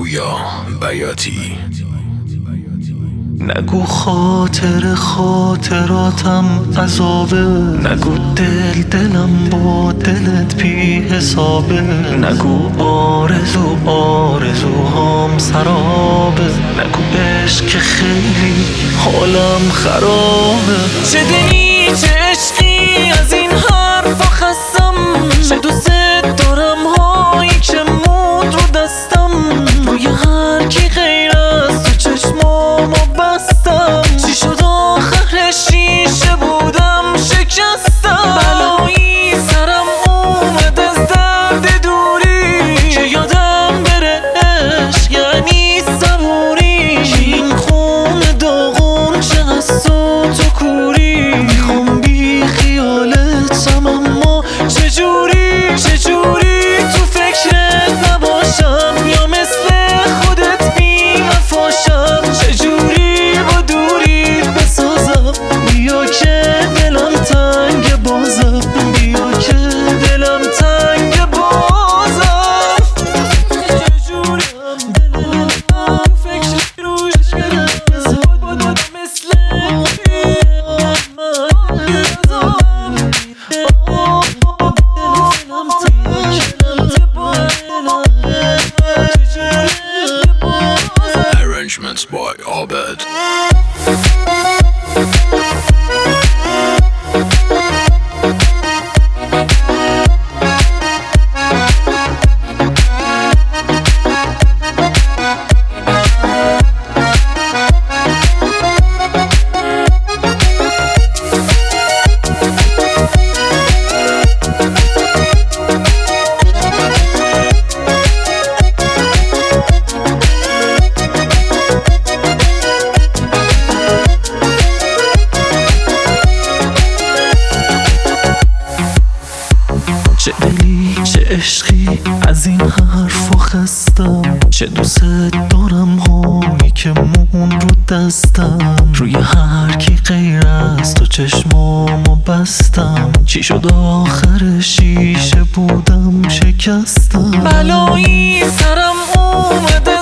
پویا بیاتی. نگو خاطراتم عذابه، نگو دلم با دلت بی حسابه، نگو آرزوهام سرابه، نگو عشق که خیلی حالم خرابه. چه دلی چه عشقی از این حرفا خستم، چه دوست دارم هایی که مود رو دستم، روی هر کی غیر از تو چشمامو بستم. چی شد آخر شیشه بودم شکستم، بلایی سرم اومد از درد دوری، که یادم بره عشق یعنی صبوری. این خون داغون چه از تو کوری، میخوام بی خیالتم اما چجوری تو فکرت نباشم، یا مثل خودت بی وفاشم. چجوری با دوریت بسازم، بیا که دلم تنگ بازم، بیا که دلم تنگ بازم. چجوری دلم فکر روش بودم مثل Arrangements by Abed. چه دلی چه عشقی از این حرفا خستم، چه دوست دارم هایی که مون رو دستم، روی هر کی غیر از تو چشمامو بستم. چی شد آخر شیشه بودم شکستم، بلایی سرم اومده